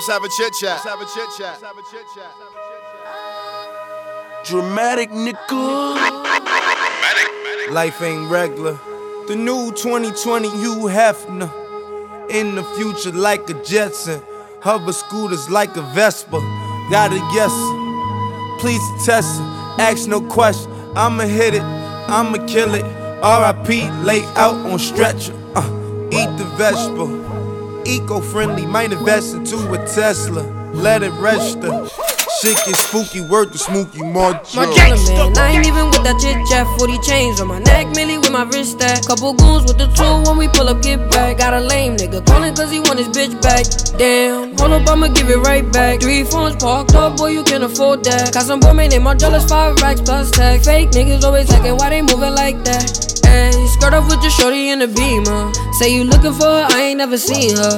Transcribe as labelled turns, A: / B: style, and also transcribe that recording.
A: Let's have a chit chat. Let's have a chit chat. Let's have a chit chat.
B: Dramatic nigga. Life ain't regular. The new 2020 Hugh Hefner. In the future like a Jetson. Hover scooters like a Vespa. Got a yes. Please test it. Ask no question. I'ma hit it. I'ma kill it. R.I.P. lay out on stretcher. Eat the vegetable. Eco-friendly, might invest into a Tesla. Let it register. Shit get spooky, word to Smokey Marjorie.
C: My gangster, man, I ain't even with that chit chat. 40 chains on my neck, Millie with my wrist stack. Couple goons with the tool when we pull up, get back. Got a lame nigga calling cause he want his bitch back. Damn, hold up, I'ma give it right back. 3 phones parked up, boy, you can't afford that. Got some boy, man, named Marjorie, 5 racks plus tag. Fake niggas always hacking, why they moving like that? Ayy, skirt off with your shorty in the Beamer. Say you looking for her, I ain't never seen her.